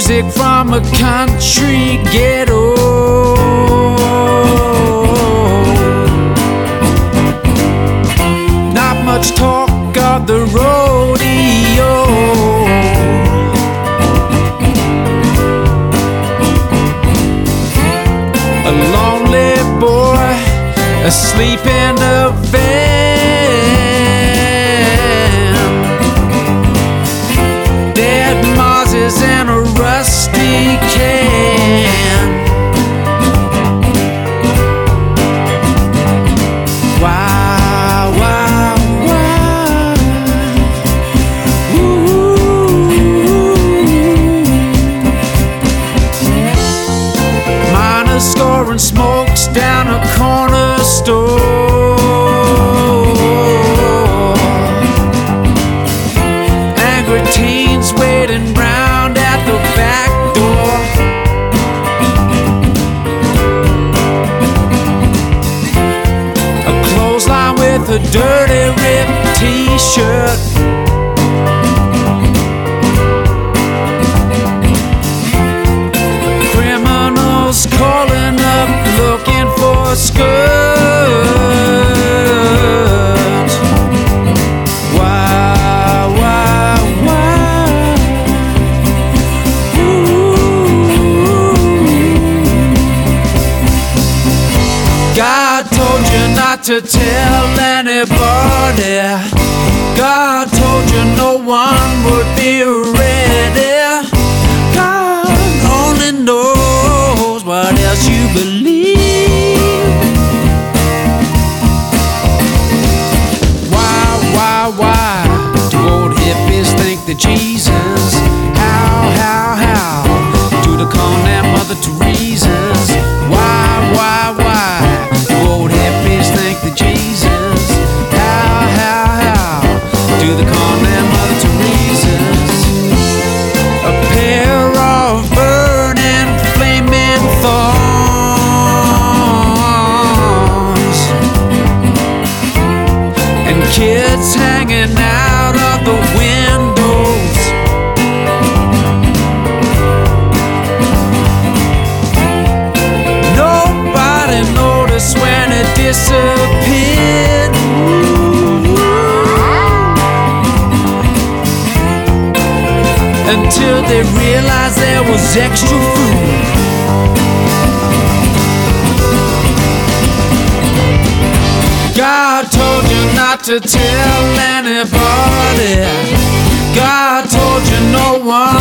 music from a country ghetto. Not much talk of the rodeo. A lonely boy asleep in a van. Dead Moses in a rusty can. Why, ooh. Miners scoring smokes down a corner store. Angry teens waiting round at the back door. A clothesline with a dirty ripped t-shirt. Criminals calling up looking for a skirt. Why, ooh. God told you not to tell anybody. God told you no one would be ready. God only knows what else you believe. Why do old hippies think that Jesus? How do they call that Mother Teresa's? Why do old hippies think that Jesus? How do they call that Mother Teresa's? A pair of burning, flaming thorns, and kids hanging out of the windows. Nobody noticed when it disappeared. Until they realized there was extra food. God told you not to tell anybody. God told you no one